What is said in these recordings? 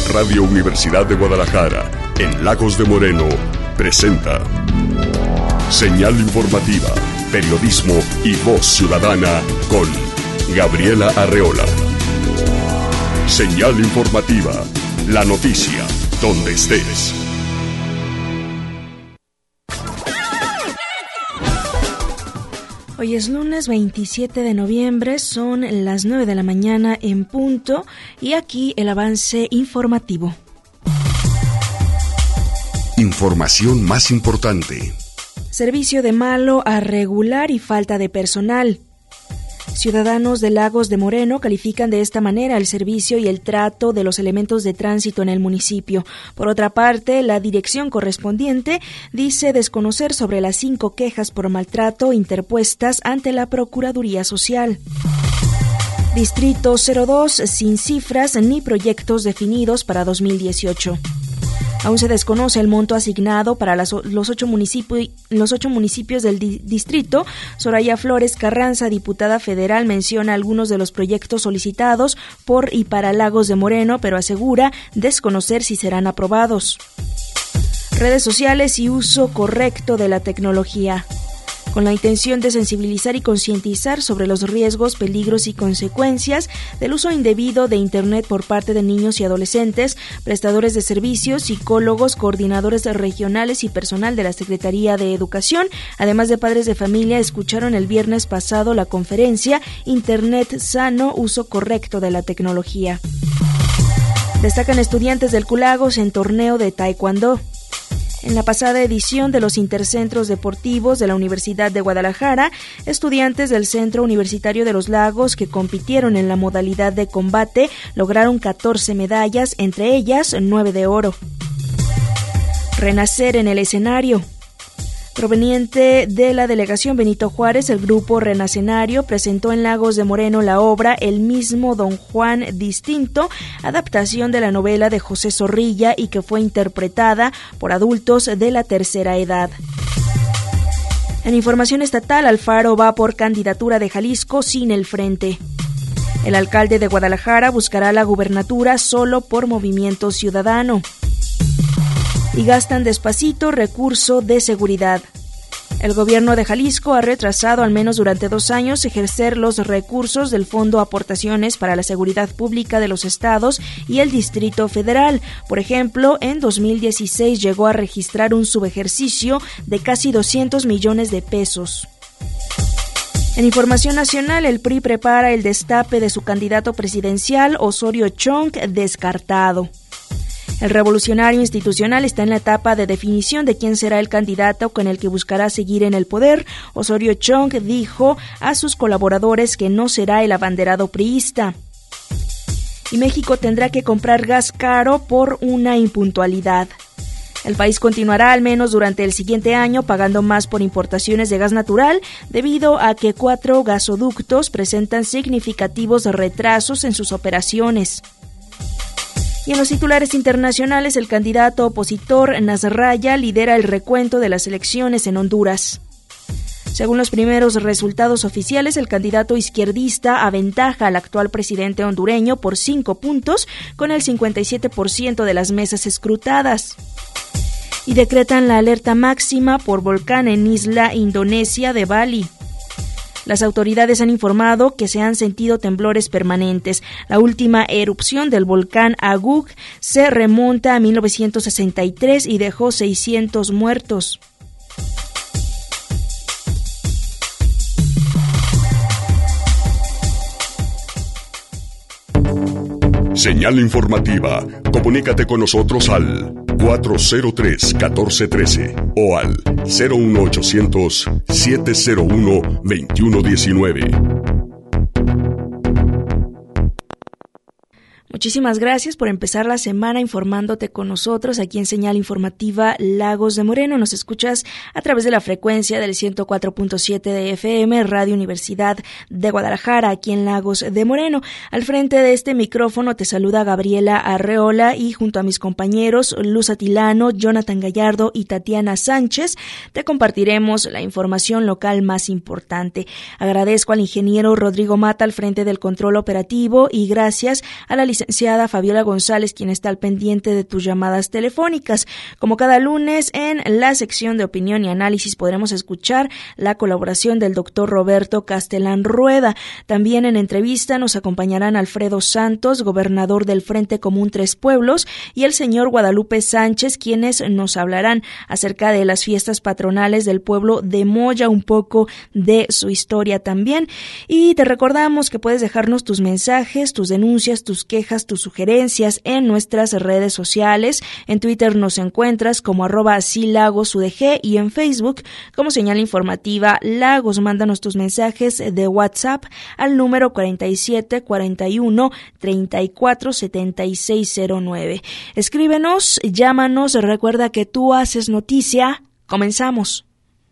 Radio Universidad de Guadalajara, en Lagos de Moreno, presenta Señal Informativa, periodismo y voz ciudadana con Gabriela Arreola. Señal Informativa, la noticia, donde estés. Hoy es lunes 27 de noviembre, son las 9 de la mañana en punto y aquí el avance informativo. Información más importante. Servicio de malo a regular y falta de personal. Ciudadanos de Lagos de Moreno califican de esta manera el servicio y el trato de los elementos de tránsito en el municipio. Por otra parte, la dirección correspondiente dice desconocer sobre las 5 quejas por maltrato interpuestas ante la Procuraduría Social. Distrito 02 sin cifras ni proyectos definidos para 2018. Aún se desconoce el monto asignado para los 8 municipios del distrito. Soraya Flores Carranza, diputada federal, menciona algunos de los proyectos solicitados por y para Lagos de Moreno, pero asegura desconocer si serán aprobados. Redes sociales y uso correcto de la tecnología. Con la intención de sensibilizar y concientizar sobre los riesgos, peligros y consecuencias del uso indebido de Internet por parte de niños y adolescentes, prestadores de servicios, psicólogos, coordinadores regionales y personal de la Secretaría de Educación, además de padres de familia, escucharon el viernes pasado la conferencia Internet Sano, Uso Correcto de la Tecnología. Destacan estudiantes del Culagos en torneo de Taekwondo. En la pasada edición de los Intercentros Deportivos de la Universidad de Guadalajara, estudiantes del Centro Universitario de los Lagos que compitieron en la modalidad de combate lograron 14 medallas, entre ellas 9 de oro. Renacer en el escenario. Proveniente de la delegación Benito Juárez, el grupo Renacenario presentó en Lagos de Moreno la obra El mismo Don Juan Distinto, adaptación de la novela de José Zorrilla y que fue interpretada por adultos de la tercera edad. En información estatal, Alfaro va por candidatura de Jalisco sin el frente. El alcalde de Guadalajara buscará la gubernatura solo por Movimiento Ciudadano. Y gastan despacito recurso de seguridad. El gobierno de Jalisco ha retrasado al menos durante 2 años ejercer los recursos del Fondo Aportaciones para la Seguridad Pública de los estados y el Distrito Federal. Por ejemplo, en 2016 llegó a registrar un subejercicio de casi 200 millones de pesos. En información nacional, el PRI prepara el destape de su candidato presidencial, Osorio Chong, descartado. El revolucionario institucional está en la etapa de definición de quién será el candidato con el que buscará seguir en el poder. Osorio Chong dijo a sus colaboradores que no será el abanderado priista. Y México tendrá que comprar gas caro por una impuntualidad. El país continuará al menos durante el siguiente año pagando más por importaciones de gas natural debido a que 4 gasoductos presentan significativos retrasos en sus operaciones. Y en los titulares internacionales, el candidato opositor Nasralla lidera el recuento de las elecciones en Honduras. Según los primeros resultados oficiales, el candidato izquierdista aventaja al actual presidente hondureño por 5 puntos, con el 57% de las mesas escrutadas. Y decretan la alerta máxima por volcán en isla Indonesia de Bali. Las autoridades han informado que se han sentido temblores permanentes. La última erupción del volcán Agug se remonta a 1963 y dejó 600 muertos. Señal informativa. Comunícate con nosotros al 403-1413 o al 01800-701-2119. Muchísimas gracias por empezar la semana informándote con nosotros aquí en Señal Informativa Lagos de Moreno. Nos escuchas a través de la frecuencia del 104.7 de FM, Radio Universidad de Guadalajara, aquí en Lagos de Moreno. Al frente de este micrófono te saluda Gabriela Arreola y junto a mis compañeros Luz Atilano, Jonathan Gallardo y Tatiana Sánchez te compartiremos la información local más importante. Agradezco al ingeniero Rodrigo Mata al frente del control operativo y gracias a la licenciada licenciada Fabiola González, quien está al pendiente de tus llamadas telefónicas. Como cada lunes, en la sección de opinión y análisis podremos escuchar la colaboración del doctor Roberto Castellán Rueda. También en entrevista nos acompañarán Alfredo Santos, gobernador del Frente Común Tres Pueblos, y el señor Guadalupe Sánchez, quienes nos hablarán acerca de las fiestas patronales del pueblo de Moya, un poco de su historia también. Y te recordamos que puedes dejarnos tus mensajes, tus denuncias, tus quejas, tus sugerencias en nuestras redes sociales. En Twitter nos encuentras como @silagosudg y en Facebook como Señal Informativa Lagos. Mándanos tus mensajes de WhatsApp al número 47 41 34 7609. Escríbenos, llámanos, recuerda que tú haces noticia. Comenzamos.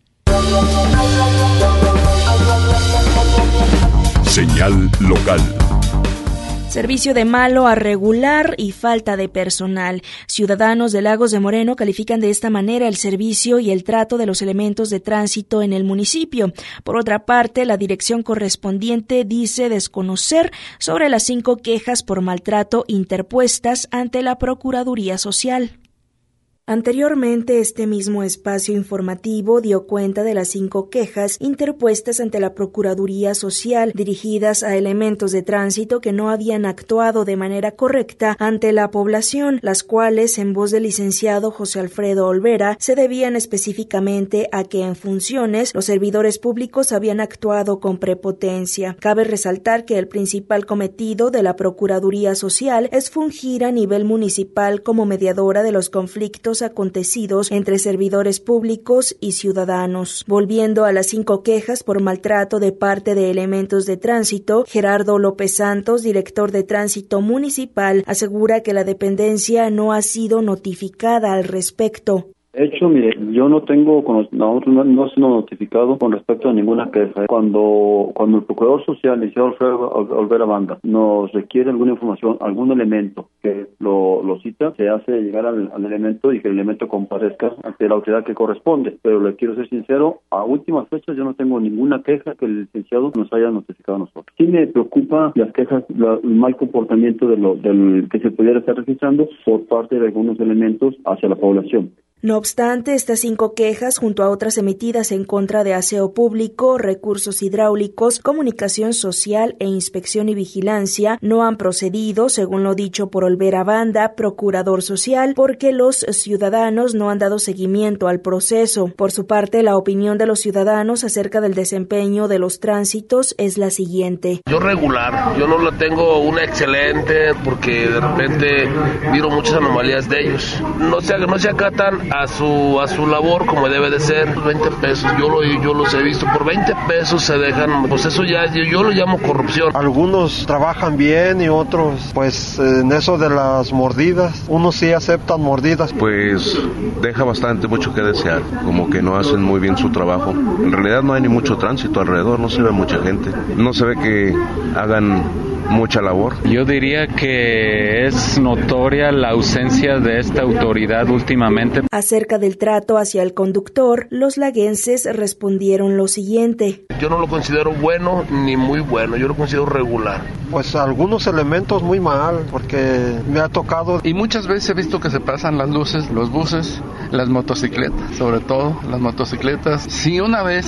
Señal local. Servicio de malo a regular y falta de personal. Ciudadanos de Lagos de Moreno califican de esta manera el servicio y el trato de los elementos de tránsito en el municipio. Por otra parte, la dirección correspondiente dice desconocer sobre las 5 quejas por maltrato interpuestas ante la Procuraduría Social. Anteriormente, este mismo espacio informativo dio cuenta de las 5 quejas interpuestas ante la Procuraduría Social dirigidas a elementos de tránsito que no habían actuado de manera correcta ante la población, las cuales, en voz del licenciado José Alfredo Olvera, se debían específicamente a que en funciones los servidores públicos habían actuado con prepotencia. Cabe resaltar que el principal cometido de la Procuraduría Social es fungir a nivel municipal como mediadora de los conflictos acontecidos entre servidores públicos y ciudadanos. Volviendo a las 5 quejas por maltrato de parte de elementos de tránsito, Gerardo López Santos, director de Tránsito Municipal, asegura que la dependencia no ha sido notificada al respecto. De hecho, mire, yo no tengo, nosotros no ha sido notificado con respecto a ninguna queja. Cuando el Procurador Social, el señor Olvera Banda, nos requiere alguna información, algún elemento que lo cita, se hace llegar al elemento y que el elemento comparezca ante la autoridad que corresponde. Pero le quiero ser sincero, a últimas fechas yo no tengo ninguna queja que el licenciado nos haya notificado a nosotros. Sí me preocupa las quejas, el mal comportamiento del que se pudiera estar registrando por parte de algunos elementos hacia la población. No obstante, estas 5 quejas, junto a otras emitidas en contra de aseo público, recursos hidráulicos, comunicación social e inspección y vigilancia, no han procedido, según lo dicho por Olvera Banda, procurador social, porque los ciudadanos no han dado seguimiento al proceso. Por su parte, la opinión de los ciudadanos acerca del desempeño de los tránsitos es la siguiente. Yo regular, yo no la tengo una excelente, porque de repente miro muchas anomalías de ellos. No se acatan a su labor como debe de ser. 20 pesos, yo los he visto, por 20 pesos se dejan, pues eso ya yo lo llamo corrupción. Algunos trabajan bien y otros pues en eso de las mordidas, unos sí aceptan mordidas. Pues deja mucho que desear, como que no hacen muy bien su trabajo. En realidad no hay ni mucho tránsito alrededor, no se ve mucha gente, no se ve que hagan mucha labor. Yo diría que es notoria la ausencia de esta autoridad últimamente. Acerca del trato hacia el conductor, los laguenses respondieron lo siguiente. Yo no lo considero bueno ni muy bueno, yo lo considero regular. Pues algunos elementos muy mal, porque me ha tocado. Y muchas veces he visto que se pasan las luces, los buses, las motocicletas, sobre todo las motocicletas. Sí, una vez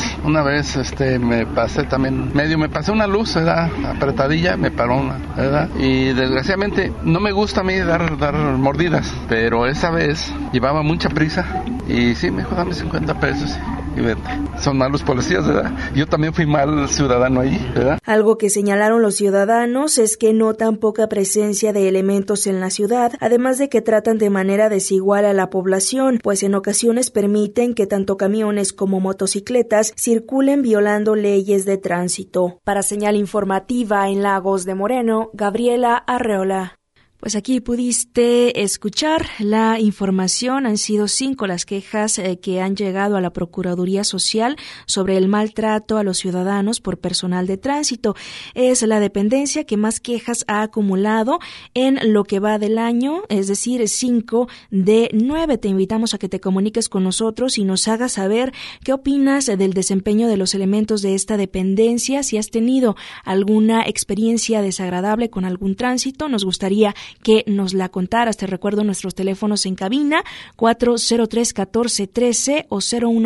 me pasé una luz, ¿verdad? Apretadilla, me paró una, ¿verdad? Y desgraciadamente no me gusta a mí dar mordidas, pero esa vez llevaba mucha prisa y sí, me dijo, dame 50 pesos. Y vete. Son malos policías, ¿verdad? Yo también fui mal ciudadano ahí, ¿verdad? Algo que señalaron los ciudadanos es que notan poca presencia de elementos en la ciudad, además de que tratan de manera desigual a la población, pues en ocasiones permiten que tanto camiones como motocicletas circulen violando leyes de tránsito. Para Señal Informativa en Lagos de Moreno, Gabriela Arreola. Pues aquí pudiste escuchar la información. Han sido 5 las quejas que han llegado a la Procuraduría Social sobre el maltrato a los ciudadanos por personal de tránsito. Es la dependencia que más quejas ha acumulado en lo que va del año, es decir, 5 de 9. Te invitamos a que te comuniques con nosotros y nos hagas saber qué opinas del desempeño de los elementos de esta dependencia. Si has tenido alguna experiencia desagradable con algún tránsito, nos gustaría que nos la contaras. Te recuerdo nuestros teléfonos en cabina 403-1413 o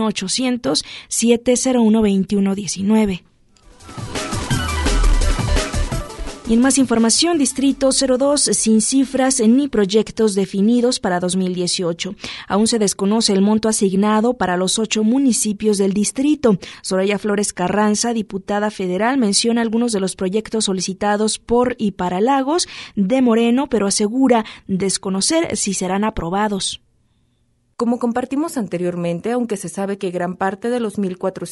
01800-701-2119. Y en más información, Distrito 02 sin cifras ni proyectos definidos para 2018. Aún se desconoce el monto asignado para los 8 municipios del distrito. Soraya Flores Carranza, diputada federal, menciona algunos de los proyectos solicitados por y para Lagos de Moreno, pero asegura desconocer si serán aprobados. Como compartimos anteriormente, aunque se sabe que gran parte de los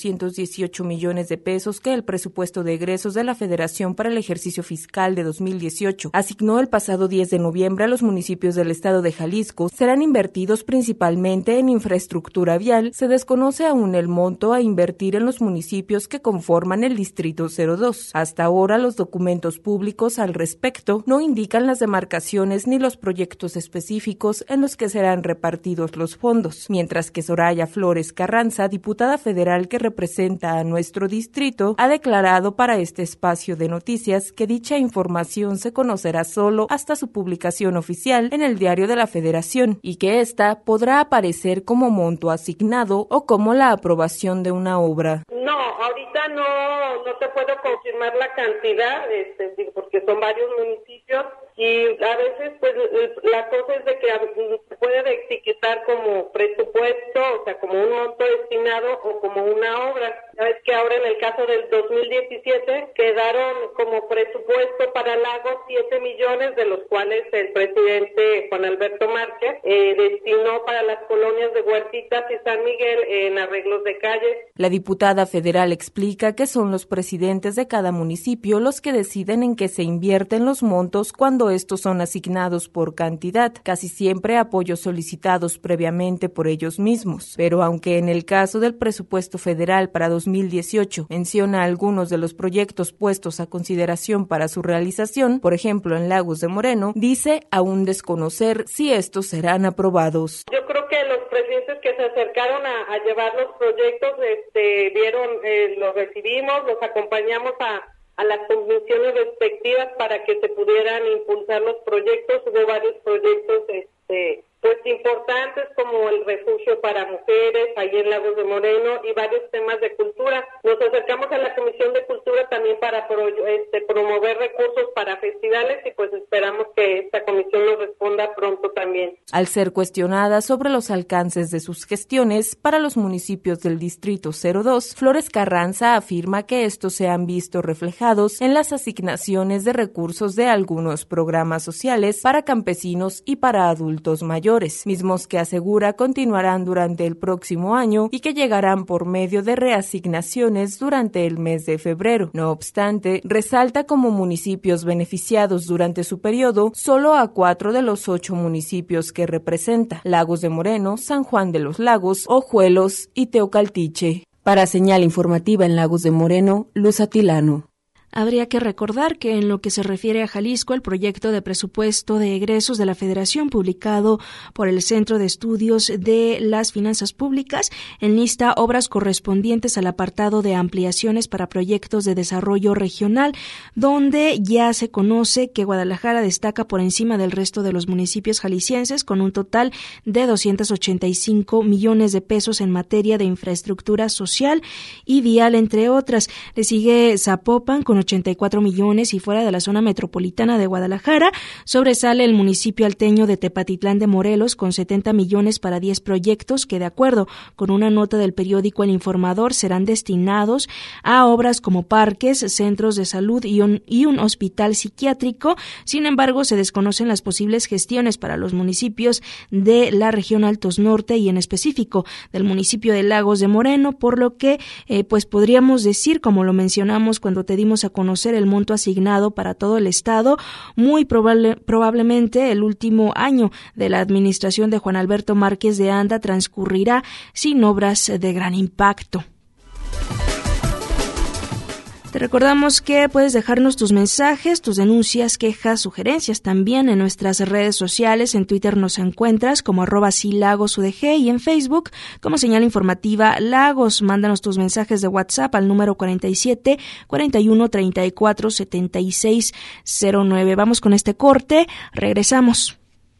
1,418 millones de pesos que el presupuesto de egresos de la Federación para el ejercicio fiscal de 2018 asignó el pasado 10 de noviembre a los municipios del estado de Jalisco, serán invertidos principalmente en infraestructura vial, se desconoce aún el monto a invertir en los municipios que conforman el Distrito 02. Hasta ahora, los documentos públicos al respecto no indican las demarcaciones ni los proyectos específicos en los que serán repartidos los fondos, mientras que Soraya Flores Carranza, diputada federal que representa a nuestro distrito, ha declarado para este espacio de noticias que dicha información se conocerá solo hasta su publicación oficial en el Diario de la Federación y que ésta podrá aparecer como monto asignado o como la aprobación de una obra. No, ahorita no te puedo confirmar la cantidad, porque son varios municipios y a veces pues la cosa es de que se puede etiquetar como presupuesto, o sea, como un monto destinado o como una obra. Sabes que ahora en el caso del 2017 quedaron como presupuesto para Lagos 7 millones, de los cuales el presidente Juan Alberto Márquez destinó para las colonias de Huertitas y San Miguel en arreglos de calles. La diputada federal explica que son los presidentes de cada municipio los que deciden en qué se invierten los montos cuando estos son asignados por cantidad, casi siempre apoyos solicitados previamente por ellos mismos. Pero aunque en el caso del presupuesto federal para 2018 menciona algunos de los proyectos puestos a consideración para su realización, por ejemplo en Lagos de Moreno, dice aún desconocer si estos serán aprobados. Yo creo que los presidentes que se acercaron a llevar los proyectos vieron, los recibimos, los acompañamos a las comisiones respectivas para que se pudieran impulsar los proyectos. Hubo varios proyectos pues importantes como el refugio para mujeres ahí en Lagos de Moreno y varios temas de cultura. Nos acercamos a la Comisión de Cultura también para promover recursos para festivales y pues esperamos que esta comisión nos responda pronto también. Al ser cuestionada sobre los alcances de sus gestiones para los municipios del Distrito 02, Flores Carranza afirma que estos se han visto reflejados en las asignaciones de recursos de algunos programas sociales para campesinos y para adultos mayores, mismos que asegura continuarán durante el próximo año y que llegarán por medio de reasignaciones durante el mes de febrero. No obstante, resalta como municipios beneficiados durante su periodo solo a 4 de los 8 municipios que representa: Lagos de Moreno, San Juan de los Lagos, Ojuelos y Teocaltiche. Para Señal Informativa en Lagos de Moreno, Luz Atilano. Habría que recordar que en lo que se refiere a Jalisco, el proyecto de presupuesto de egresos de la Federación publicado por el Centro de Estudios de las Finanzas Públicas enlista obras correspondientes al apartado de ampliaciones para proyectos de desarrollo regional, donde ya se conoce que Guadalajara destaca por encima del resto de los municipios jaliscienses con un total de 285 millones de pesos en materia de infraestructura social y vial, entre otras. Le sigue Zapopan con 84 millones y fuera de la zona metropolitana de Guadalajara sobresale el municipio alteño de Tepatitlán de Morelos con 70 millones para 10 proyectos que, de acuerdo con una nota del periódico El Informador, serán destinados a obras como parques, centros de salud y un hospital psiquiátrico. Sin embargo, se desconocen las posibles gestiones para los municipios de la región Altos Norte y en específico del municipio de Lagos de Moreno, por lo que pues podríamos decir, como lo mencionamos cuando te dimos a conocer el monto asignado para todo el estado. Muy probablemente el último año de la administración de Juan Alberto Márquez de Anda transcurrirá sin obras de gran impacto. Te recordamos que puedes dejarnos tus mensajes, tus denuncias, quejas, sugerencias también en nuestras redes sociales. En Twitter nos encuentras como @silagosudg y en Facebook como Señal Informativa Lagos. Mándanos tus mensajes de WhatsApp al número 47 41 34 76 09. Vamos con este corte, regresamos.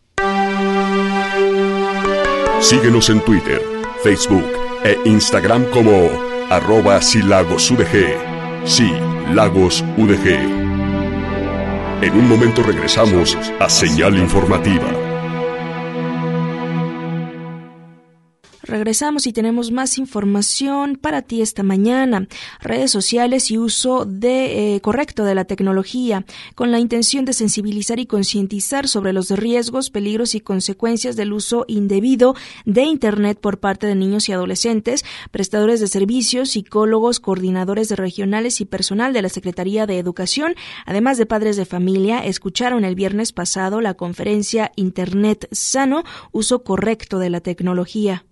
Síguenos en Twitter, Facebook e Instagram como @silagosudg. Sí, Lagos UDG. En un momento regresamos a Señal Informativa. Regresamos y tenemos más información para ti esta mañana. Redes sociales y uso correcto de la tecnología, con la intención de sensibilizar y concientizar sobre los riesgos, peligros y consecuencias del uso indebido de Internet por parte de niños y adolescentes. Prestadores de servicios, psicólogos, coordinadores regionales y personal de la Secretaría de Educación, además de padres de familia, escucharon el viernes pasado la conferencia Internet Sano, uso correcto de la tecnología.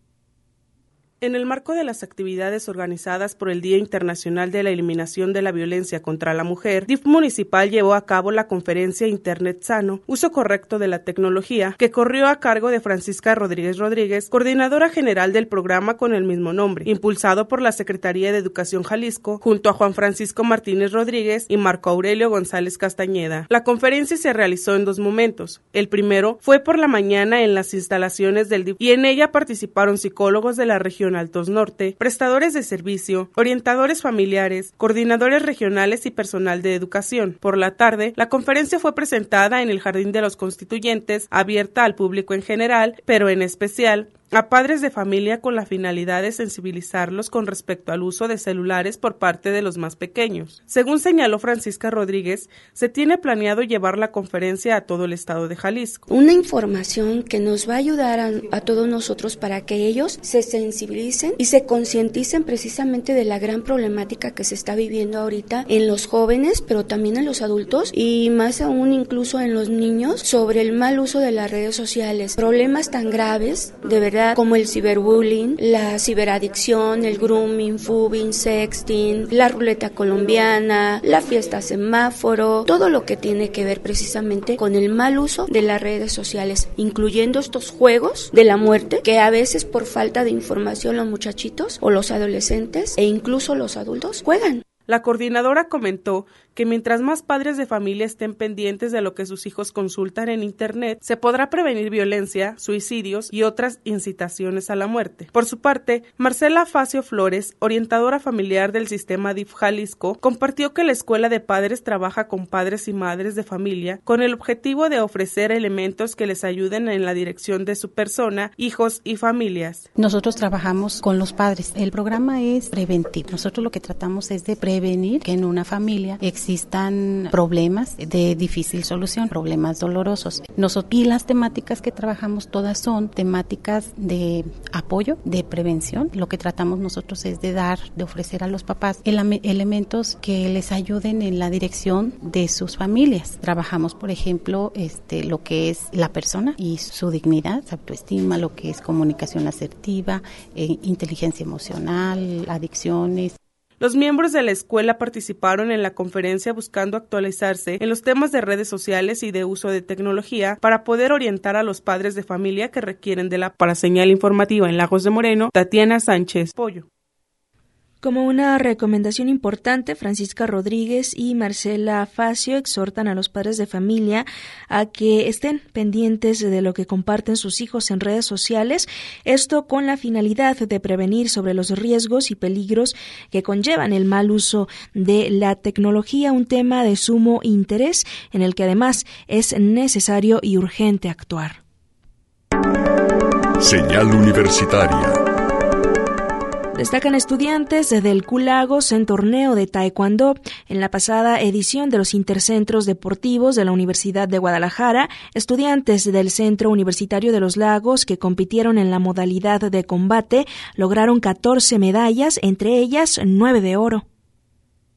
En el marco de las actividades organizadas por el Día Internacional de la Eliminación de la Violencia contra la Mujer, DIF municipal llevó a cabo la conferencia Internet Sano, uso correcto de la tecnología, que corrió a cargo de Francisca Rodríguez, coordinadora general del programa con el mismo nombre, impulsado por la Secretaría de Educación Jalisco, junto a Juan Francisco Martínez Rodríguez y Marco Aurelio González Castañeda. La conferencia se realizó en 2 momentos. El primero fue por la mañana en las instalaciones del DIF y en ella participaron psicólogos de la región Altos Norte, prestadores de servicio, orientadores familiares, coordinadores regionales y personal de educación. Por la tarde, la conferencia fue presentada en el Jardín de los Constituyentes, abierta al público en general, pero en especial a padres de familia con la finalidad de sensibilizarlos con respecto al uso de celulares por parte de los más pequeños. Según señaló Francisca Rodríguez, se tiene planeado llevar la conferencia a todo el estado de Jalisco. Una información que nos va a ayudar a todos nosotros para que ellos se sensibilicen y se concienticen precisamente de la gran problemática que se está viviendo ahorita en los jóvenes, pero también en los adultos y más aún incluso en los niños, sobre el mal uso de las redes sociales. Problemas tan graves, de verdad, como el ciberbullying, la ciberadicción, el grooming, fubbing, sexting, la ruleta colombiana, la fiesta semáforo, todo lo que tiene que ver precisamente con el mal uso de las redes sociales, incluyendo estos juegos de la muerte que a veces por falta de información los muchachitos o los adolescentes e incluso los adultos juegan. La coordinadora comentó que mientras más padres de familia estén pendientes de lo que sus hijos consultan en Internet, se podrá prevenir violencia, suicidios y otras incitaciones a la muerte. Por su parte, Marcela Facio Flores, orientadora familiar del sistema DIF Jalisco, compartió que la Escuela de Padres trabaja con padres y madres de familia con el objetivo de ofrecer elementos que les ayuden en la dirección de su persona, hijos y familias. Nosotros trabajamos con los padres. El programa es preventivo. Nosotros lo que tratamos es de prevenir que en una familia existan problemas de difícil solución, problemas dolorosos. Y las temáticas que trabajamos todas son temáticas de apoyo, de prevención. Lo que tratamos nosotros es de ofrecer a los papás elementos que les ayuden en la dirección de sus familias. Trabajamos, por ejemplo, lo que es la persona y su dignidad, su autoestima, lo que es comunicación asertiva, inteligencia emocional, adicciones. Los miembros de la escuela participaron en la conferencia buscando actualizarse en los temas de redes sociales y de uso de tecnología para poder orientar a los padres de familia que requieren de la. Para Señal Informativa en Lagos de Moreno, Tatiana Sánchez Pollo. Como una recomendación importante, Francisca Rodríguez y Marcela Facio exhortan a los padres de familia a que estén pendientes de lo que comparten sus hijos en redes sociales, esto con la finalidad de prevenir sobre los riesgos y peligros que conllevan el mal uso de la tecnología, un tema de sumo interés en el que además es necesario y urgente actuar. Señal Universitaria. Destacan estudiantes del Q-Lagos en torneo de taekwondo. En la pasada edición de los intercentros deportivos de la Universidad de Guadalajara, estudiantes del Centro Universitario de los Lagos que compitieron en la modalidad de combate lograron 14 medallas, entre ellas 9 de oro.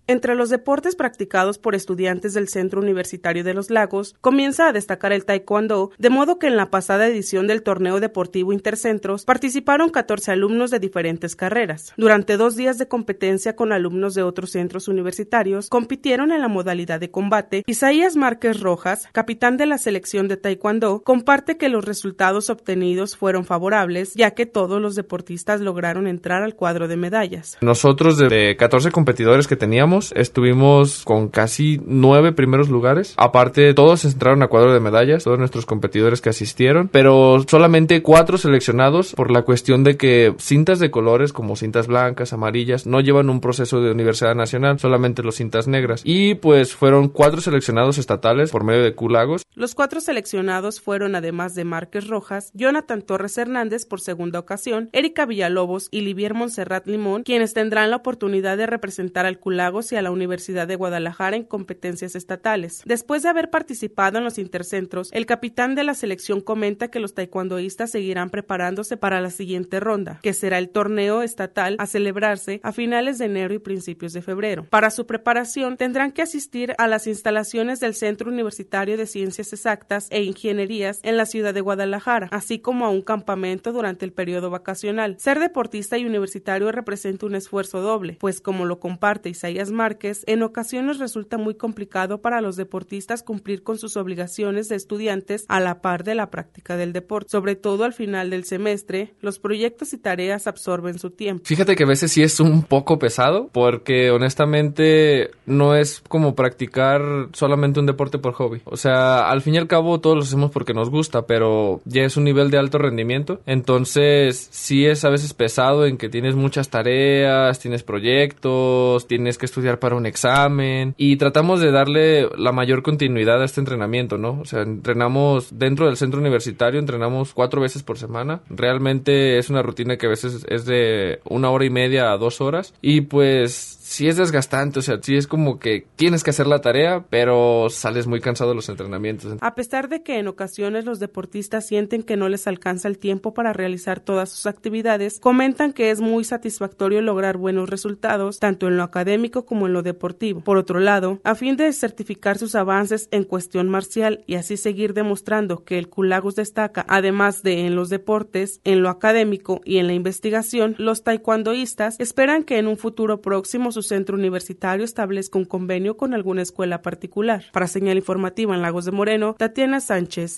Entre los deportes practicados por estudiantes del Centro Universitario de los Lagos, comienza a destacar el taekwondo, de modo que en la pasada edición del torneo deportivo Intercentros participaron 14 alumnos de diferentes carreras. Durante 2 días de competencia con alumnos de otros centros universitarios, compitieron en la modalidad de combate. Isaías Márquez Rojas, capitán de la selección de taekwondo, comparte que los resultados obtenidos fueron favorables, ya que todos los deportistas lograron entrar al cuadro de medallas. Nosotros de 14 competidores que teníamos, estuvimos con casi 9 primeros lugares. Aparte, todos entraron a cuadro de medallas, todos nuestros competidores que asistieron, pero solamente 4 seleccionados por la cuestión de que cintas de colores como cintas blancas, amarillas, no llevan un proceso de Universidad Nacional, solamente los cintas negras. Y pues fueron 4 seleccionados estatales por medio de Q-Lagos. Los 4 seleccionados fueron, además de Márquez Rojas, Jonathan Torres Hernández por segunda ocasión, Erika Villalobos y Livier Montserrat Limón, quienes tendrán la oportunidad de representar al Q-Lagos y a la Universidad de Guadalajara en competencias estatales. Después de haber participado en los intercentros, el capitán de la selección comenta que los taekwondoístas seguirán preparándose para la siguiente ronda, que será el torneo estatal a celebrarse a finales de enero y principios de febrero. Para su preparación tendrán que asistir a las instalaciones del Centro Universitario de Ciencias Exactas e Ingenierías en la ciudad de Guadalajara, así como a un campamento durante el periodo vacacional. Ser deportista y universitario representa un esfuerzo doble, pues como lo comparte Isaías Márquez, en ocasiones resulta muy complicado para los deportistas cumplir con sus obligaciones de estudiantes a la par de la práctica del deporte. Sobre todo al final del semestre, los proyectos y tareas absorben su tiempo. Fíjate que a veces sí es un poco pesado, porque honestamente no es como practicar solamente un deporte por hobby. O sea, al fin y al cabo todos lo hacemos porque nos gusta, pero ya es un nivel de alto rendimiento. Entonces sí es a veces pesado en que tienes muchas tareas, tienes proyectos, tienes que estudiar para un examen, y tratamos de darle la mayor continuidad a este entrenamiento, ¿no? O sea, entrenamos dentro del centro universitario, entrenamos 4 veces por semana. Realmente es una rutina que a veces es de 1 hora y media a 2 horas, y pues sí es desgastante, o sea, sí es como que tienes que hacer la tarea, pero sales muy cansado de los entrenamientos. A pesar de que en ocasiones los deportistas sienten que no les alcanza el tiempo para realizar todas sus actividades, comentan que es muy satisfactorio lograr buenos resultados, tanto en lo académico como en lo deportivo. Por otro lado, a fin de certificar sus avances en cuestión marcial y así seguir demostrando que el Q-Lagos destaca, además de en los deportes, en lo académico y en la investigación, los taekwondoístas esperan que en un futuro próximo su centro universitario establezca un convenio con alguna escuela particular. Para Señal Informativa en Lagos de Moreno, Tatiana Sánchez.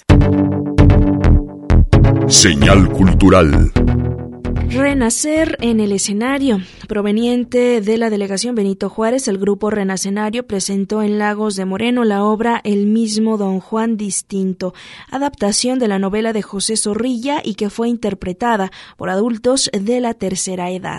Señal cultural. Renacer en el escenario. Proveniente de la delegación Benito Juárez, el grupo Renacenario presentó en Lagos de Moreno la obra El mismo Don Juan distinto, adaptación de la novela de José Zorrilla y que fue interpretada por adultos de la tercera edad.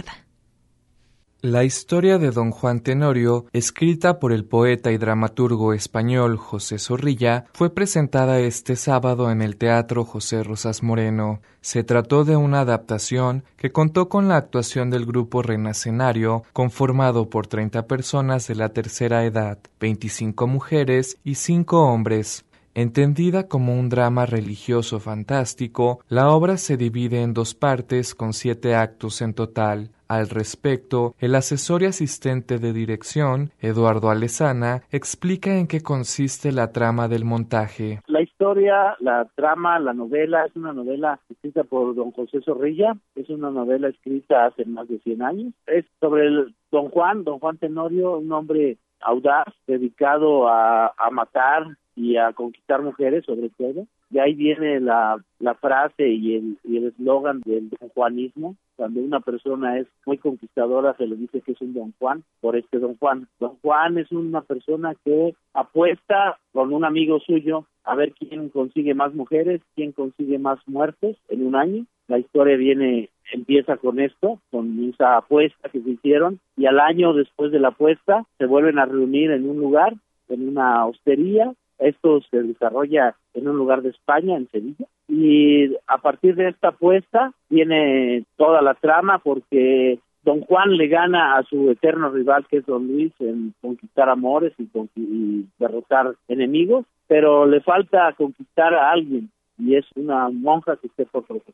La historia de Don Juan Tenorio, escrita por el poeta y dramaturgo español José Zorrilla, fue presentada este sábado en el Teatro José Rosas Moreno. Se trató de una adaptación que contó con la actuación del grupo Renacenario, conformado por 30 personas de la tercera edad, 25 mujeres y 5 hombres. Entendida como un drama religioso fantástico, la obra se divide en 2 partes con 7 actos en total. Al respecto, el asesor y asistente de dirección, Eduardo Alesana, explica en qué consiste la trama del montaje. La historia, la trama, la novela, es una novela escrita por don José Zorrilla, es una novela escrita hace más de 100 años. Es sobre el don Juan Tenorio, un hombre audaz, dedicado a matar y a conquistar mujeres, sobre todo. De ahí viene la frase y el eslogan del don Juanismo. Cuando una persona es muy conquistadora, se le dice que es un don Juan, por este don Juan. Don Juan es una persona que apuesta con un amigo suyo a ver quién consigue más mujeres, quién consigue más muertes en un año. La historia empieza con esto, con esa apuesta que se hicieron, y al año después de la apuesta se vuelven a reunir en un lugar, en una hostería. Esto se desarrolla en un lugar de España, en Sevilla, y a partir de esta apuesta viene toda la trama, porque don Juan le gana a su eterno rival, que es don Luis, en conquistar amores y derrotar enemigos, pero le falta conquistar a alguien, y es una monja que esté por procesar.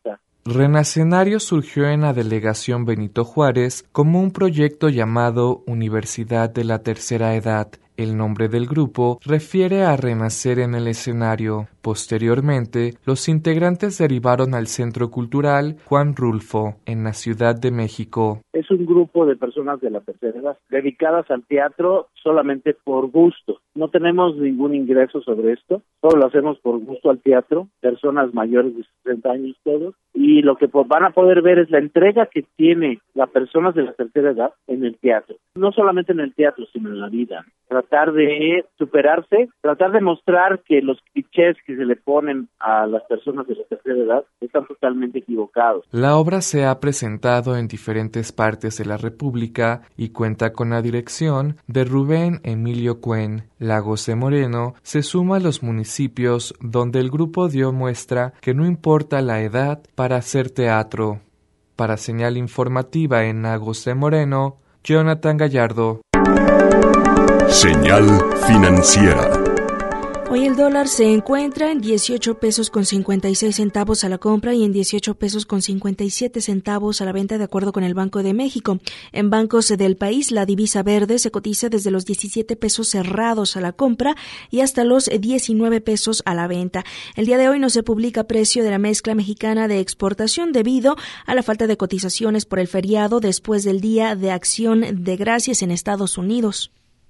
Renacenario surgió en la delegación Benito Juárez como un proyecto llamado Universidad de la Tercera Edad. El nombre del grupo refiere a renacer en el escenario. Posteriormente, los integrantes derivaron al Centro Cultural Juan Rulfo, en la Ciudad de México. Es un grupo de personas de la tercera edad, dedicadas al teatro solamente por gusto. No tenemos ningún ingreso sobre esto, solo lo hacemos por gusto al teatro, personas mayores de 60 años todos, y lo que van a poder ver es la entrega que tiene las personas de la tercera edad en el teatro. No solamente en el teatro, sino en la vida. Tratar de superarse, tratar de mostrar que los clichés que se le ponen a las personas de la tercera edad están totalmente equivocados. La obra se ha presentado en diferentes partes de la República y cuenta con la dirección de Rubén Emilio Cuen. Lagos de Moreno se suma a los municipios donde el grupo dio muestra que no importa la edad para hacer teatro. Para Señal Informativa en Lagos de Moreno, Jonathan Gallardo. Señal financiera. Hoy el dólar se encuentra en 18 pesos con 56 centavos a la compra y en 18 pesos con 57 centavos a la venta, de acuerdo con el Banco de México. En bancos del país, la divisa verde se cotiza desde los 17 pesos cerrados a la compra y hasta los 19 pesos a la venta. El día de hoy no se publica precio de la mezcla mexicana de exportación debido a la falta de cotizaciones por el feriado después del Día de Acción de Gracias en Estados Unidos.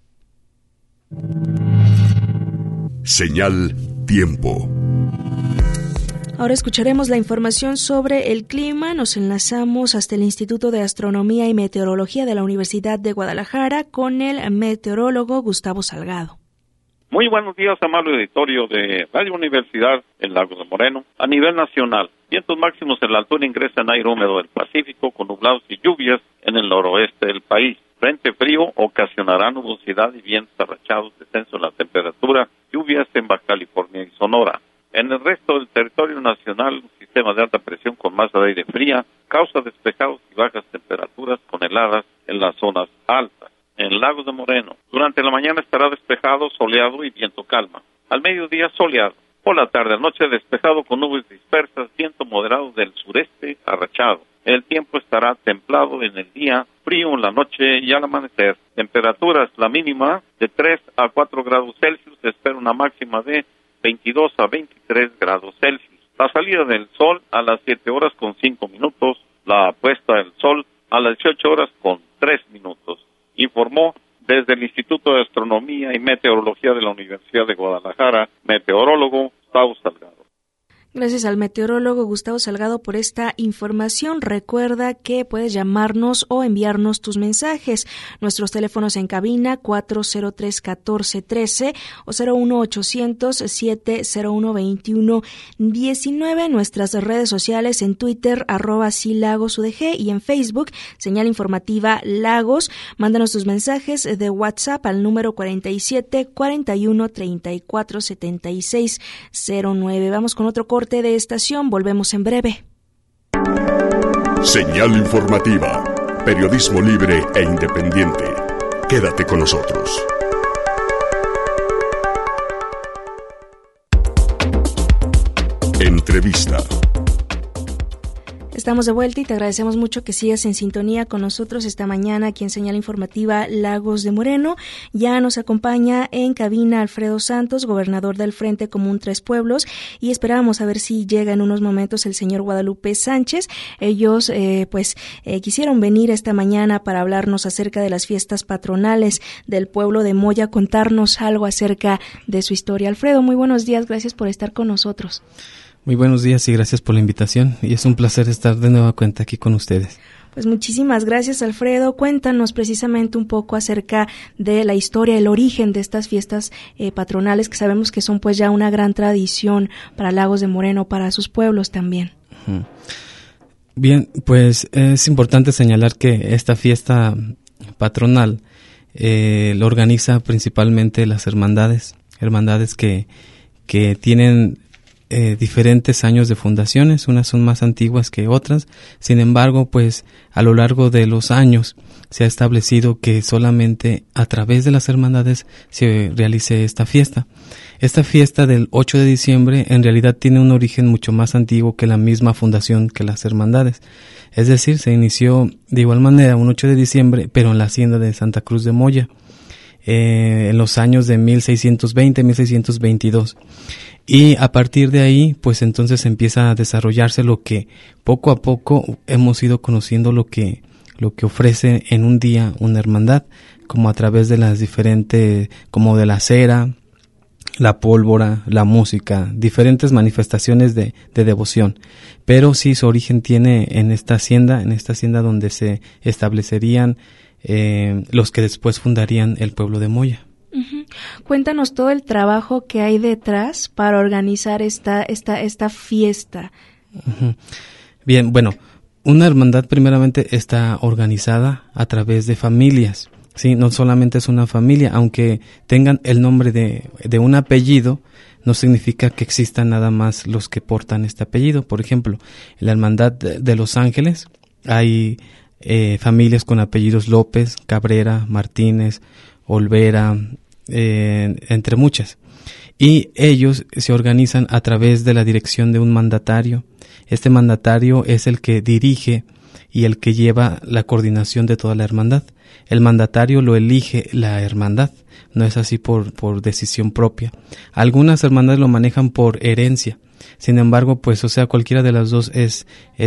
Señal Tiempo. Ahora escucharemos la información sobre el clima. Nos enlazamos hasta el Instituto de Astronomía y Meteorología de la Universidad de Guadalajara con el meteorólogo Gustavo Salgado. Muy buenos días, amable auditorio de Radio Universidad en Lagos de Moreno. A nivel nacional, vientos máximos en la altura ingresan aire húmedo del Pacífico con nublados y lluvias en el noroeste del país. Frente frío ocasionará nubosidad y vientos arrachados, descenso en la temperatura, lluvias en Baja California y Sonora. En el resto del territorio nacional, un sistema de alta presión con masa de aire fría causa despejados y bajas temperaturas con heladas en las zonas altas. En Lagos de Moreno, durante la mañana estará despejado, soleado y viento calma. Al mediodía soleado. Por la tarde, noche despejado con nubes dispersas, viento moderado del sureste arrachado. El tiempo estará templado en el día, frío en la noche y al amanecer. Temperaturas, la mínima de 3 a 4 grados Celsius, se espera una máxima de 22 a 23 grados Celsius. La salida del sol a las 7 horas con 5 minutos, la puesta del sol a las 18 horas con 3 minutos. Informó desde el Instituto de Astronomía y Meteorología de la Universidad de Guadalajara, meteorólogo Gustavo Salgado. Gracias al meteorólogo Gustavo Salgado por esta información. Recuerda que puedes llamarnos o enviarnos tus mensajes. Nuestros teléfonos en cabina 403-1413 o 01800-701-2119. Nuestras redes sociales en Twitter @silagosudg y en Facebook Señal Informativa Lagos. Mándanos tus mensajes de WhatsApp al número 47 41 34 76 09. Vamos con otro corte de estación, volvemos en breve. Señal Informativa, periodismo libre e independiente. Quédate con nosotros. Entrevista. Estamos de vuelta y te agradecemos mucho que sigas en sintonía con nosotros esta mañana aquí en Señal Informativa Lagos de Moreno. Ya nos acompaña en cabina Alfredo Santos, gobernador del Frente Común Tres Pueblos, y esperamos a ver si llega en unos momentos el señor Guadalupe Sánchez. Ellos quisieron venir esta mañana para hablarnos acerca de las fiestas patronales del pueblo de Moya, contarnos algo acerca de su historia. Alfredo, muy buenos días, gracias por estar con nosotros. Muy buenos días y gracias por la invitación, y es un placer estar de nueva cuenta aquí con ustedes. Pues muchísimas gracias, Alfredo. Cuéntanos precisamente un poco acerca de la historia, el origen de estas fiestas patronales, que sabemos que son pues ya una gran tradición para Lagos de Moreno, para sus pueblos también. Bien, pues es importante señalar que esta fiesta patronal lo organiza principalmente las hermandades que tienen diferentes años de fundaciones, unas son más antiguas que otras, sin embargo, pues a lo largo de los años se ha establecido que solamente a través de las hermandades se realice esta fiesta. Esta fiesta del 8 de diciembre en realidad tiene un origen mucho más antiguo que la misma fundación que las hermandades. Es decir, se inició de igual manera un 8 de diciembre, pero en la hacienda de Santa Cruz de Moya, en los años de 1620-1622. Y a partir de ahí, pues entonces empieza a desarrollarse lo que poco a poco hemos ido conociendo lo que ofrece en un día una hermandad, como a través de las diferentes, como de la cera, la pólvora, la música, diferentes manifestaciones de devoción. Pero sí, su origen tiene en esta hacienda donde se establecerían los que después fundarían el pueblo de Moya. Uh-huh. Cuéntanos todo el trabajo que hay detrás para organizar esta fiesta. Uh-huh. Bien, bueno, una hermandad primeramente está organizada a través de familias. Sí, no solamente es una familia, aunque tengan el nombre de un apellido, no significa que existan nada más los que portan este apellido. Por ejemplo, en la hermandad de Los Ángeles hay familias con apellidos López, Cabrera, Martínez, Olvera, entre muchas. Y ellos se organizan a través de la dirección de un mandatario. Este mandatario es el que dirige y el que lleva la coordinación de toda la hermandad. El mandatario lo elige la hermandad, no es así por decisión propia. Algunas hermandades lo manejan por herencia. Sin embargo, pues, o sea, cualquiera de las dos es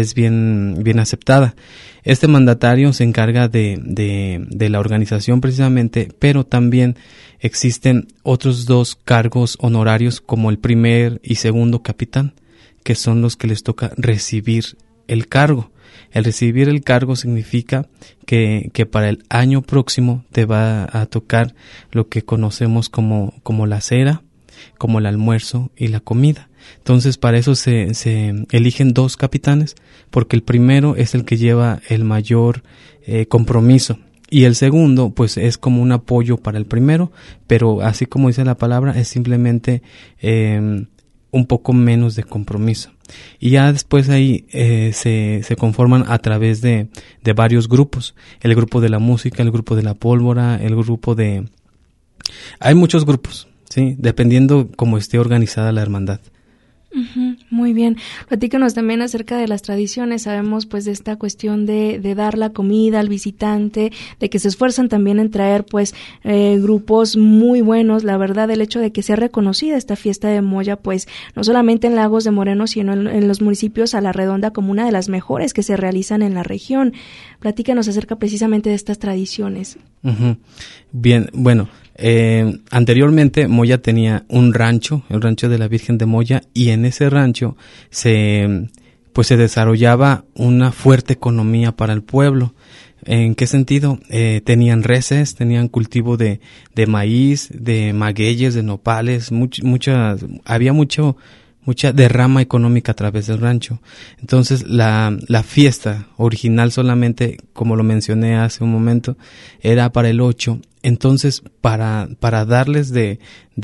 bien aceptada. Este mandatario se encarga de la organización precisamente, pero también existen otros dos cargos honorarios como el primer y segundo capitán, que son los que les toca recibir el cargo. El recibir el cargo significa que para el año próximo te va a tocar lo que conocemos como la cera, como el almuerzo y la comida. Entonces, para eso se eligen dos capitanes, porque el primero es el que lleva el mayor compromiso y el segundo pues es como un apoyo para el primero, pero así como dice la palabra, es simplemente un poco menos de compromiso. Y ya después ahí se conforman a través de varios grupos, el grupo de la música, el grupo de la pólvora, el grupo de... Hay muchos grupos, ¿sí? Dependiendo cómo esté organizada la hermandad. Uh-huh, muy bien. Platícanos también acerca de las tradiciones. Sabemos pues de esta cuestión de dar la comida al visitante, de que se esfuerzan también en traer pues grupos muy buenos. La verdad, el hecho de que sea reconocida esta fiesta de Moya, pues no solamente en Lagos de Moreno, sino en los municipios a la redonda como una de las mejores que se realizan en la región. Platícanos acerca precisamente de estas tradiciones. Uh-huh. Bien, bueno, anteriormente Moya tenía un rancho, el rancho de la Virgen de Moya, y en ese rancho se desarrollaba una fuerte economía para el pueblo. ¿En qué sentido? Tenían reses, tenían cultivo de maíz, de magueyes, de nopales, había mucha derrama económica a través del rancho. Entonces la fiesta original solamente, como lo mencioné hace un momento, era para el 8. Entonces para darles de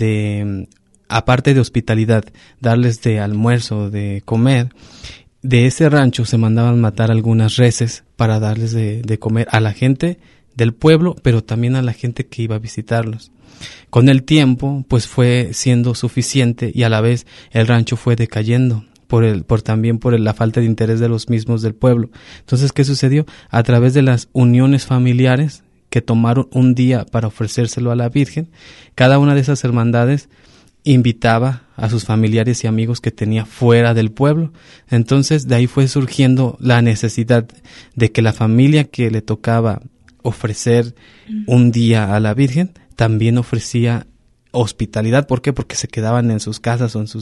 aparte de hospitalidad, darles de almuerzo, de comer, de ese rancho se mandaban matar algunas reses para darles de comer a la gente del pueblo, pero también a la gente que iba a visitarlos. Con el tiempo, pues fue siendo suficiente y a la vez el rancho fue decayendo por la falta de interés de los mismos del pueblo. Entonces, ¿qué sucedió? A través de las uniones familiares que tomaron un día para ofrecérselo a la Virgen, cada una de esas hermandades invitaba a sus familiares y amigos que tenía fuera del pueblo. Entonces, de ahí fue surgiendo la necesidad de que la familia que le tocaba ofrecer un día a la Virgen también ofrecía hospitalidad. ¿Por qué? Porque se quedaban en sus casas o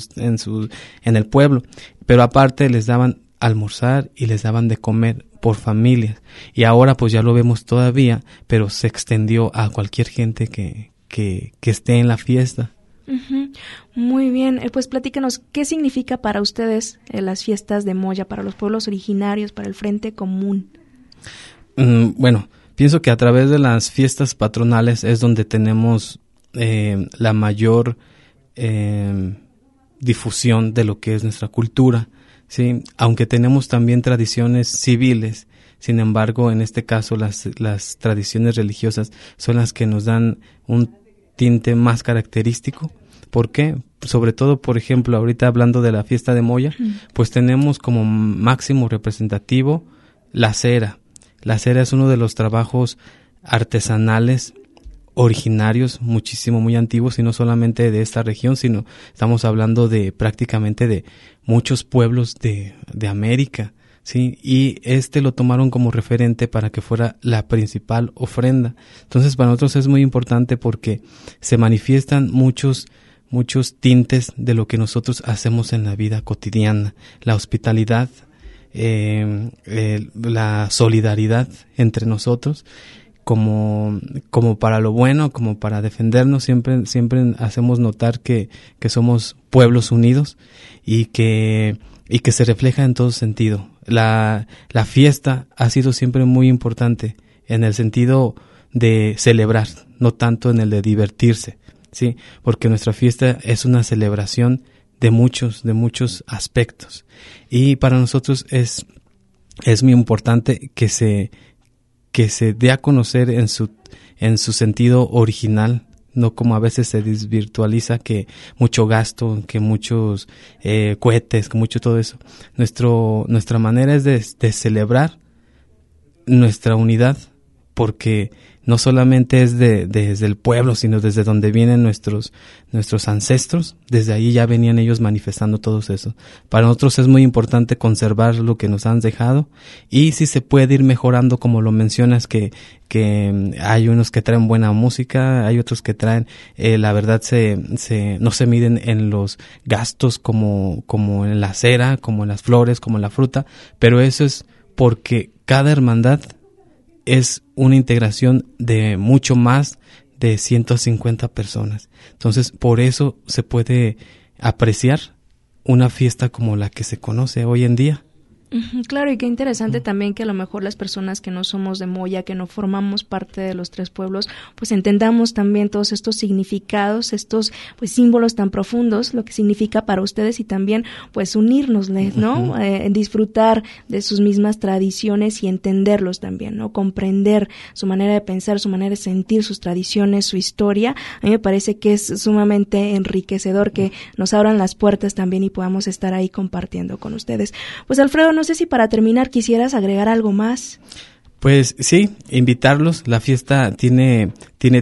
en el pueblo, pero aparte les daban almorzar y les daban de comer por familias. Y ahora pues ya lo vemos todavía, pero se extendió a cualquier gente que esté en la fiesta. Uh-huh. Muy bien, pues platícanos, ¿qué significa para ustedes las fiestas de Moya, para los pueblos originarios, para el Frente Común? Bueno, pienso que a través de las fiestas patronales es donde tenemos la mayor difusión de lo que es nuestra cultura, ¿sí? Aunque tenemos también tradiciones civiles, sin embargo, en este caso las tradiciones religiosas son las que nos dan un tinte más característico. ¿Por qué? Sobre todo, por ejemplo, ahorita hablando de la fiesta de Moya, pues tenemos como máximo representativo la cera. La cera es uno de los trabajos artesanales originarios, muchísimo, muy antiguos, y no solamente de esta región, sino estamos hablando de prácticamente de muchos pueblos de América, ¿sí? Y lo tomaron como referente para que fuera la principal ofrenda. Entonces, para nosotros es muy importante porque se manifiestan muchos tintes de lo que nosotros hacemos en la vida cotidiana, la hospitalidad, la solidaridad entre nosotros, como para lo bueno, como para defendernos, siempre hacemos notar que somos pueblos unidos y que se refleja en todo sentido. La fiesta ha sido siempre muy importante en el sentido de celebrar, no tanto en el de divertirse, ¿sí? Porque nuestra fiesta es una celebración de muchos aspectos, y para nosotros es muy importante que se dé a conocer en su sentido original, no como a veces se desvirtualiza, que mucho gasto, que muchos cohetes, que mucho todo eso. Nuestra manera es de celebrar nuestra unidad, porque no solamente es desde el pueblo, sino desde donde vienen nuestros ancestros. Desde ahí ya venían ellos manifestando todo eso. Para nosotros es muy importante conservar lo que nos han dejado, y si se puede ir mejorando, como lo mencionas, que hay unos que traen buena música, hay otros que traen, la verdad no se miden en los gastos como en la cera, como en las flores, como en la fruta, pero eso es porque cada hermandad es una integración de mucho más de 150 personas. Entonces, por eso se puede apreciar una fiesta como la que se conoce hoy en día. Claro, y qué interesante también que a lo mejor las personas que no somos de Moya, que no formamos parte de los tres pueblos, pues entendamos también todos estos significados, estos pues símbolos tan profundos, lo que significa para ustedes, y también pues unirnosles, ¿no? Disfrutar de sus mismas tradiciones y entenderlos también, ¿no? Comprender su manera de pensar, su manera de sentir, sus tradiciones, su historia. A mí me parece que es sumamente enriquecedor que nos abran las puertas también y podamos estar ahí compartiendo con ustedes. Pues Alfredo, no sé si para terminar quisieras agregar algo más. Pues sí, invitarlos. La fiesta tiene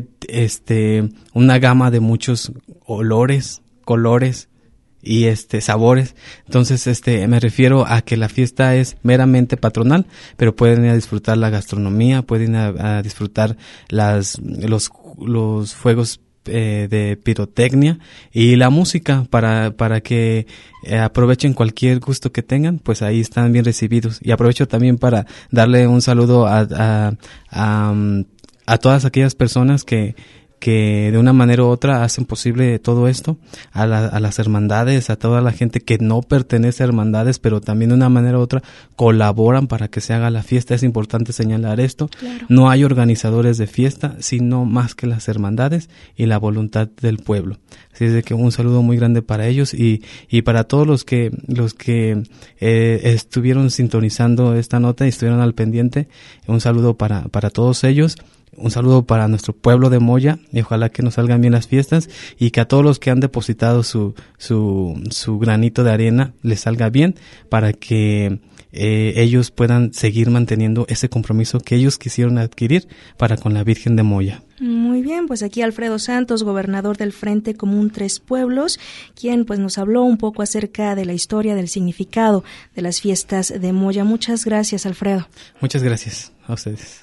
una gama de muchos olores, colores y sabores. Entonces me refiero a que la fiesta es meramente patronal, pero pueden ir a disfrutar la gastronomía, pueden ir a disfrutar los fuegos de pirotecnia y la música para que aprovechen cualquier gusto que tengan, pues ahí están bien recibidos. Y aprovecho también para darle un saludo a todas aquellas personas que de una manera u otra hacen posible todo esto, a las hermandades, a toda la gente que no pertenece a hermandades, pero también de una manera u otra colaboran para que se haga la fiesta. Es importante señalar esto. Claro. No hay organizadores de fiesta, sino más que las hermandades y la voluntad del pueblo. Así es de que un saludo muy grande para ellos y para todos los que estuvieron sintonizando esta nota y estuvieron al pendiente. Un saludo para todos ellos. Un saludo para nuestro pueblo de Moya, y ojalá que nos salgan bien las fiestas, y que a todos los que han depositado su granito de arena les salga bien, para que ellos puedan seguir manteniendo ese compromiso que ellos quisieron adquirir para con la Virgen de Moya. Muy bien, pues aquí Alfredo Santos, gobernador del Frente Común Tres Pueblos, quien pues nos habló un poco acerca de la historia, del significado de las fiestas de Moya. Muchas gracias, Alfredo. Muchas gracias a ustedes.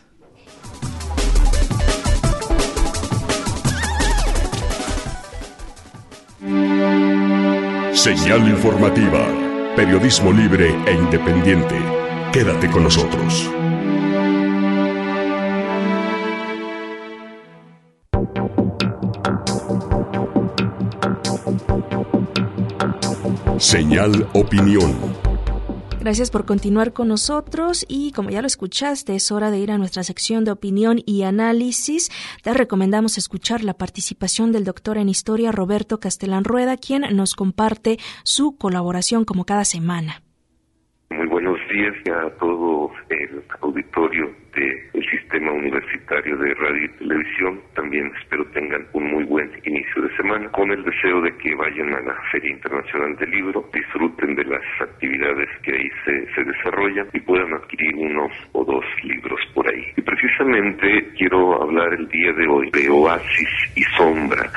Señal informativa, periodismo libre e independiente. Quédate con nosotros. Señal Opinión. Gracias por continuar con nosotros y como ya lo escuchaste, es hora de ir a nuestra sección de opinión y análisis. Te recomendamos escuchar la participación del doctor en historia Roberto Castellán Rueda, quien nos comparte su colaboración como cada semana. Muy buenos días a todo el auditorio del Sistema Universitario de Radio y Televisión. También espero tengan un muy buen inicio de semana, con el deseo de que vayan a la Feria Internacional del Libro, disfruten de las actividades que ahí se desarrollan y puedan adquirir uno o dos libros por ahí. Y precisamente quiero hablar el día de hoy de oasis y sombra,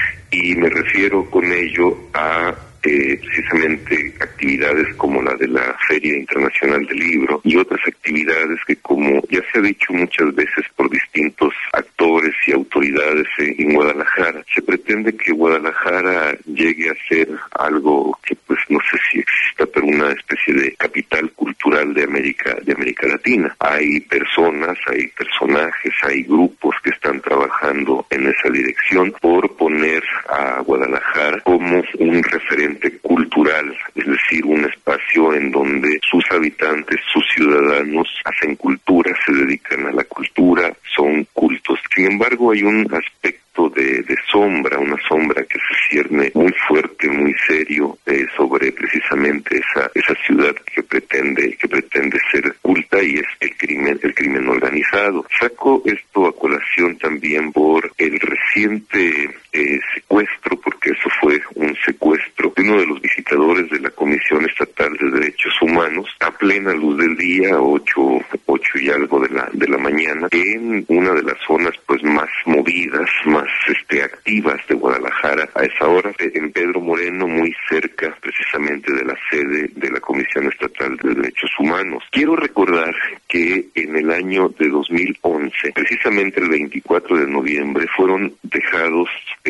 y me refiero con ello a precisamente actividades como la de la Feria Internacional del Libro y otras actividades que, como ya se ha dicho muchas veces por distintos actores y autoridades en Guadalajara, se pretende que Guadalajara llegue a ser algo que pues no sé si exista, pero una especie de capital cultural de América Latina. Hay personas, hay personajes, hay grupos que están trabajando en esa dirección por poner a Guadalajara como un referente cultural, es decir, un espacio en donde sus habitantes, sus ciudadanos hacen cultura, se dedican a la cultura, son cultos. Sin embargo, hay un aspecto de sombra, una sombra que se cierne muy fuerte, muy serio sobre precisamente esa ciudad que pretende ser culta, y es el crimen organizado. Saco esto a colación también por el reciente secuestro, porque eso fue un secuestro de uno de los visitadores de la Comisión Estatal de Derechos Humanos a plena luz del día, 8 y algo de la mañana, en una de las zonas pues más movidas, más activas de Guadalajara a esa hora, en Pedro Moreno, muy cerca precisamente de la sede de la Comisión Estatal de Derechos Humanos. Quiero recordar que en el año de 2011, precisamente el 24 de noviembre, fueron dejados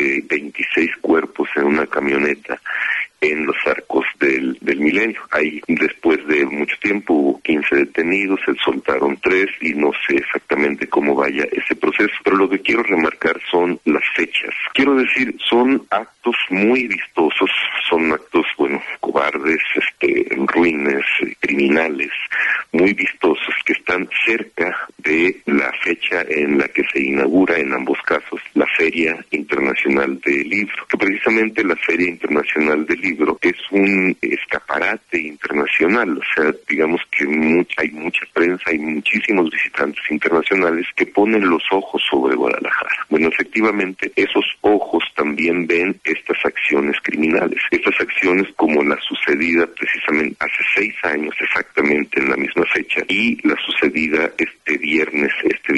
26 cuerpos en una camioneta en los Arcos del Milenio. Ahí, después de mucho tiempo, hubo 15 detenidos, se soltaron 3 y no sé exactamente cómo vaya ese proceso, pero lo que quiero remarcar son las fechas. Quiero decir, son actos muy vistosos, son actos, cobardes, ruines, criminales, muy vistosos, que están cerca de la fecha en la que se inaugura en ambos casos la Feria Internacional del Libro, que precisamente la Feria Internacional del Libro es un escaparate internacional, o sea, digamos que hay mucha prensa, hay muchísimos visitantes internacionales que ponen los ojos sobre Guadalajara. Bueno, efectivamente, esos ojos también ven estas acciones criminales, estas acciones como la sucedida precisamente hace 6 años exactamente en la misma fecha, y la sucedida este viernes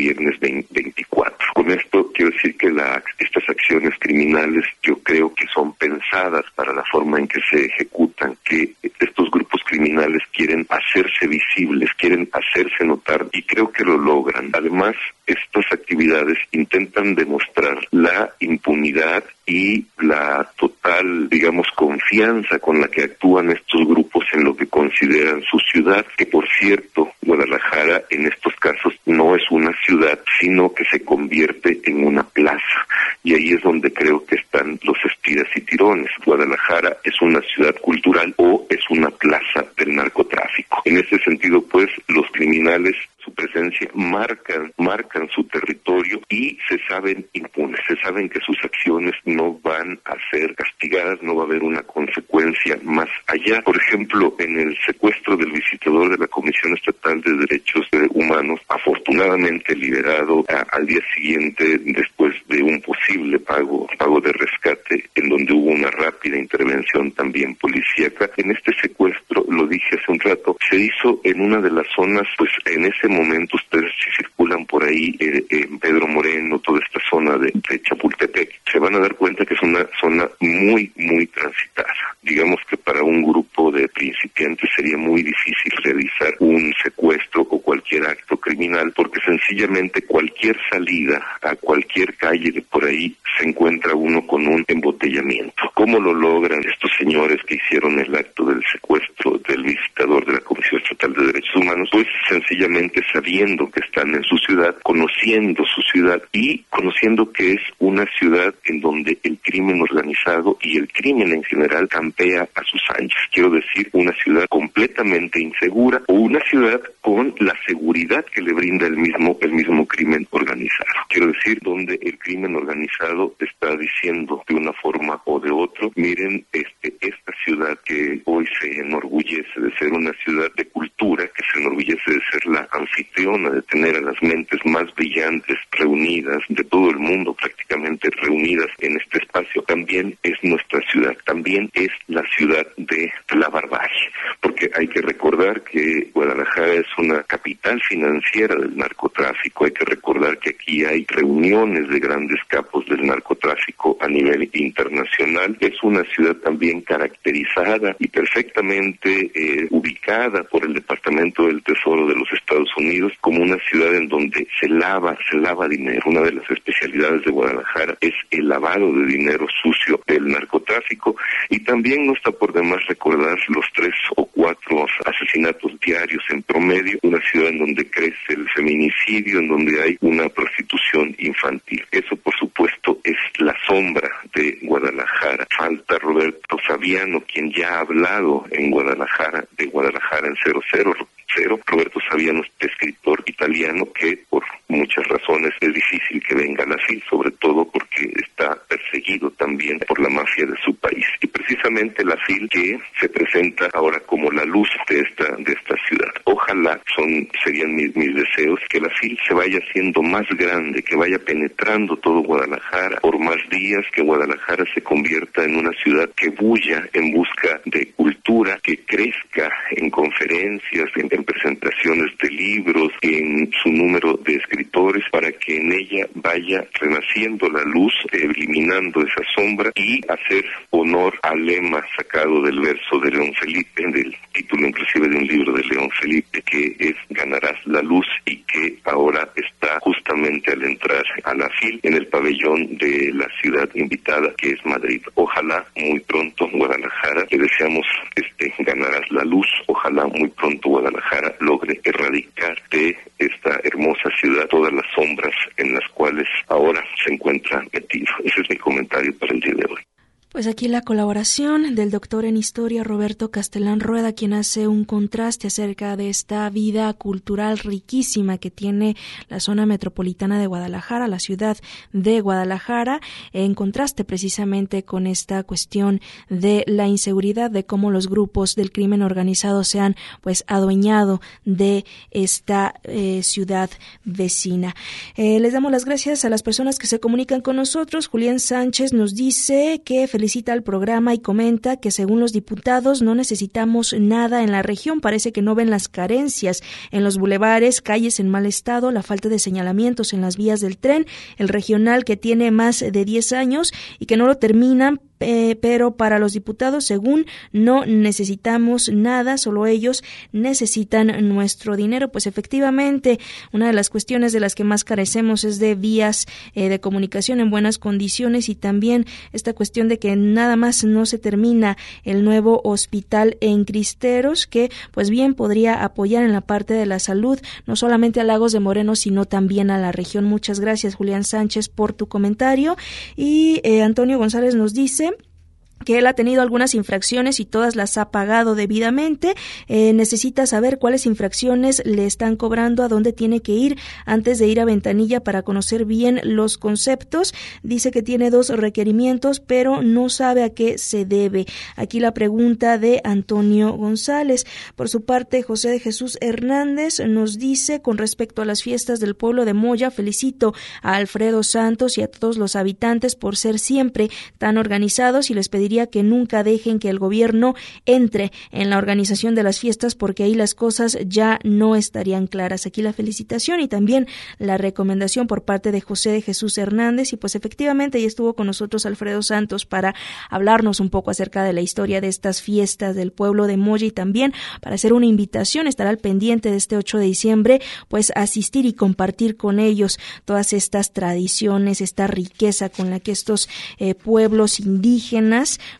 24. Con esto quiero decir que estas acciones criminales yo creo que son pensadas para la forma en que se ejecutan, que estos grupos criminales quieren hacerse visibles, quieren hacerse notar, y creo que lo logran. Además, estas actividades intentan demostrar la impunidad y la total, confianza con la que actúan estos grupos en lo que consideran su ciudad, que por cierto, Guadalajara en estos casos no es una ciudad, sino que se convierte en una plaza, y ahí es donde creo que están los espiras y tirones. Guadalajara es una ciudad cultural o es una plaza del narcotráfico. En ese sentido, pues, los criminales, su presencia, marcan su territorio y se saben impunes, se saben que sus acciones no van a ser castigadas, no va a haber una consecuencia más allá. Por ejemplo, en el secuestro del visitador de la Comisión Estatal de Derechos Humanos, afortunadamente liberado al día siguiente después de un posible pago de rescate, en donde hubo una rápida intervención también policíaca. En este secuestro, lo dije hace un rato, se hizo en una de las zonas, pues en ese momento ustedes si circulan por ahí en Pedro Moreno, toda esta zona de Chapultepec, se van a dar cuenta que es una zona muy, muy transitada. Digamos que para un grupo de principiantes sería muy difícil realizar un secuestro o cualquier acto criminal, porque sencillamente cualquier salida a cualquier calle de por ahí se encuentra uno con un embotellamiento. ¿Cómo lo logran estos señores que hicieron el acto del secuestro del visitador de la Comisión Estatal de Derechos Humanos? humanos, pues sencillamente sabiendo que están en su ciudad, conociendo su ciudad y conociendo que es una ciudad en donde el crimen organizado y el crimen en general campea a sus anchas. Quiero decir, una ciudad completamente insegura o una ciudad con la seguridad que le brinda el mismo crimen organizado. Quiero decir, donde el crimen organizado está diciendo de una forma o de otra, miren, esta ciudad que hoy se enorgullece de ser una ciudad de cultura, que se enorgullece de ser la anfitriona, de tener a las mentes más brillantes reunidas de todo el mundo, prácticamente reunidas en este espacio, también es nuestra ciudad, también es la ciudad de la barbarie, porque hay que recordar que Guadalajara es una capital financiera del narcotráfico, hay que recordar que aquí hay reuniones de grandes capos del narcotráfico a nivel internacional, es una ciudad también caracterizada y perfectamente ubicada por el Departamento del Tesoro de los Estados Unidos como una ciudad en donde se lava dinero. Una de las especialidades de Guadalajara es el lavado de dinero sucio del narcotráfico, y también no está por demás recordar los 3 o 4 asesinatos diarios en promedio, una ciudad en donde crece el feminicidio, en donde hay una prostitución infantil. Eso, por supuesto, es la sombra de Guadalajara. Falta Roberto Saviano, quien ya ha hablado en Guadalajara, de Guadalajara en 00. Roberto Saviano es escritor italiano que por muchas razones es difícil que venga a la FIL, sobre todo porque está perseguido también por la mafia de su país. Y precisamente la FIL que se presenta ahora como la luz de esta ciudad. Ojalá, serían mis deseos, que la FIL se vaya haciendo más grande, que vaya penetrando todo Guadalajara por más días, que Guadalajara se convierta en una ciudad que bulla en busca de cultura, que crezca en conferencias, en presentaciones de libros, en su número de escritores, para que en ella vaya renaciendo la luz, eliminando esa sombra, y hacer honor al lema sacado del verso de León Felipe, del título inclusive de un libro de León Felipe, que es Ganarás la luz, y que ahora está justamente al entrar a la FIL en el pabellón de la ciudad invitada, que es Madrid. Ojalá muy pronto Guadalajara, le deseamos Ganarás la luz, ojalá muy pronto Guadalajara logre erradicar de esta hermosa ciudad todas las sombras en las cuales ahora se encuentra metido. Ese es mi comentario para el día de hoy. Pues aquí la colaboración del doctor en historia Roberto Castellán Rueda, quien hace un contraste acerca de esta vida cultural riquísima que tiene la zona metropolitana de Guadalajara, la ciudad de Guadalajara, en contraste precisamente con esta cuestión de la inseguridad, de cómo los grupos del crimen organizado se han pues adueñado de esta ciudad vecina. Les damos las gracias a las personas que se comunican con nosotros. Julián Sánchez nos dice que felicita al programa y comenta que según los diputados no necesitamos nada en la región, parece que no ven las carencias en los bulevares, calles en mal estado, la falta de señalamientos en las vías del tren, el regional que tiene más de 10 años y que no lo terminan, pero para los diputados, según, no necesitamos nada, solo ellos necesitan nuestro dinero. Pues efectivamente, una de las cuestiones de las que más carecemos es de vías de comunicación en buenas condiciones, y también esta cuestión de que nada más no se termina el nuevo hospital en Cristeros, que pues bien podría apoyar en la parte de la salud, no solamente a Lagos de Moreno, sino también a la región. Muchas gracias, Julián Sánchez, por tu comentario. Y Antonio González nos dice que él ha tenido algunas infracciones y todas las ha pagado debidamente. Necesita saber cuáles infracciones le están cobrando, a dónde tiene que ir antes de ir a Ventanilla para conocer bien los conceptos. Dice que tiene 2 requerimientos, pero no sabe a qué se debe. Aquí la pregunta de Antonio González. Por su parte, José de Jesús Hernández nos dice, con respecto a las fiestas del pueblo de Moya, felicito a Alfredo Santos y a todos los habitantes por ser siempre tan organizados, y les pediría que nunca dejen que el gobierno entre en la organización de las fiestas, porque ahí las cosas ya no estarían claras. Aquí la felicitación y también la recomendación por parte de José de Jesús Hernández, y pues efectivamente ya estuvo con nosotros Alfredo Santos para hablarnos un poco acerca de la historia de estas fiestas del pueblo de Moya, y también para hacer una invitación, estar al pendiente de este 8 de diciembre, pues asistir y compartir con ellos todas estas tradiciones, esta riqueza con la que estos pueblos indígenas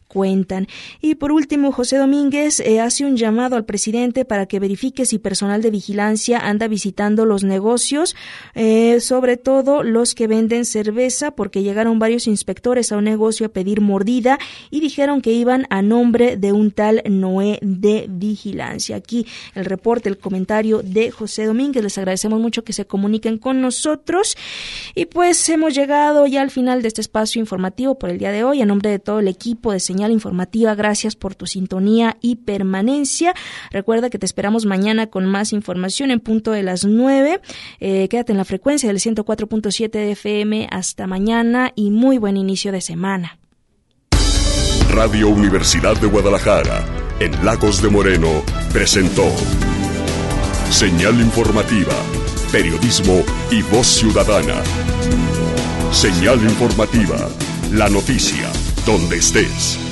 cuentan. Y por último, José Domínguez hace un llamado al presidente para que verifique si personal de vigilancia anda visitando los negocios, sobre todo los que venden cerveza, porque llegaron varios inspectores a un negocio a pedir mordida y dijeron que iban a nombre de un tal Noé de Vigilancia. Aquí el reporte, el comentario de José Domínguez. Les agradecemos mucho que se comuniquen con nosotros y pues hemos llegado ya al final de este espacio informativo por el día de hoy. A nombre de todo el equipo de Señal Informativa, gracias por tu sintonía y permanencia. Recuerda que te esperamos mañana con más información en punto de las 9. Quédate en la frecuencia del 104.7 de FM. Hasta mañana y muy buen inicio de semana. Radio Universidad de Guadalajara, en Lagos de Moreno, presentó Señal Informativa, periodismo y voz ciudadana. Señal Informativa, la noticia, donde estés.